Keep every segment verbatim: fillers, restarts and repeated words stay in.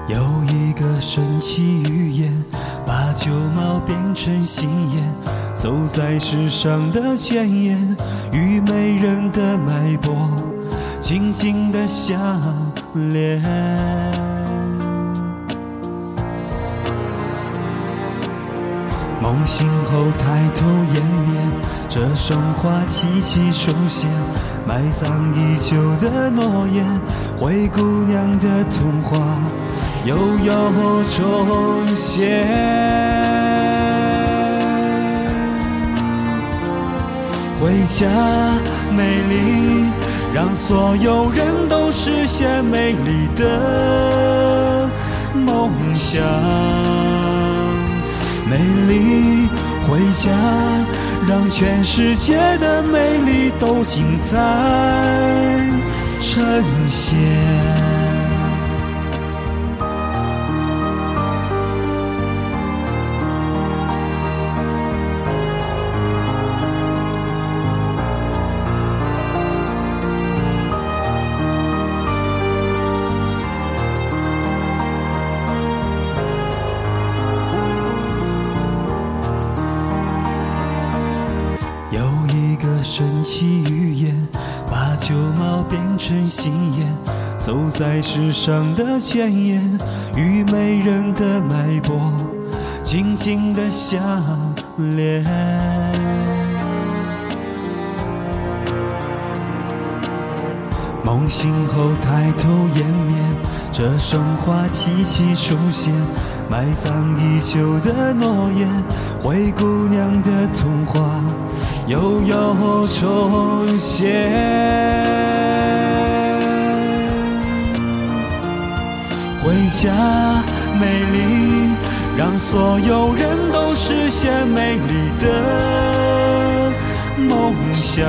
有一个神奇语言，把旧貌变成新颜，走在时尚的前沿，与美人的脉搏紧紧的相连。梦醒后抬头湮灭，这生花凄凄手现，埋葬已久的诺言，灰姑娘的童话又有重现。回家美丽，让所有人都实现美丽的梦想。美丽回家，让全世界的美丽都精彩呈现。有一个神奇语言，把旧貌变成新颜，走在时尚的前沿，与美人的脉搏紧紧的相连。梦醒后抬头湮灭，这生花凄凄手现，埋葬已久的诺言，灰姑娘的童话又有重现。回家美丽，让所有人都实现美丽的梦想。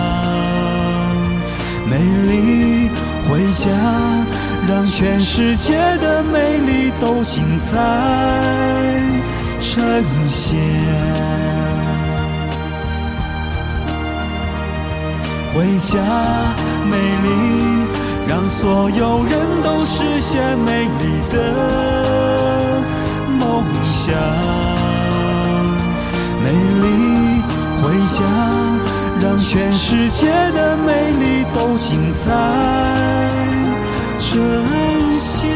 美丽回家，让全世界的美丽都精彩呈现。回家美丽，让所有人都实现美丽的梦想。美丽回家，让全世界的美丽都精彩呈现。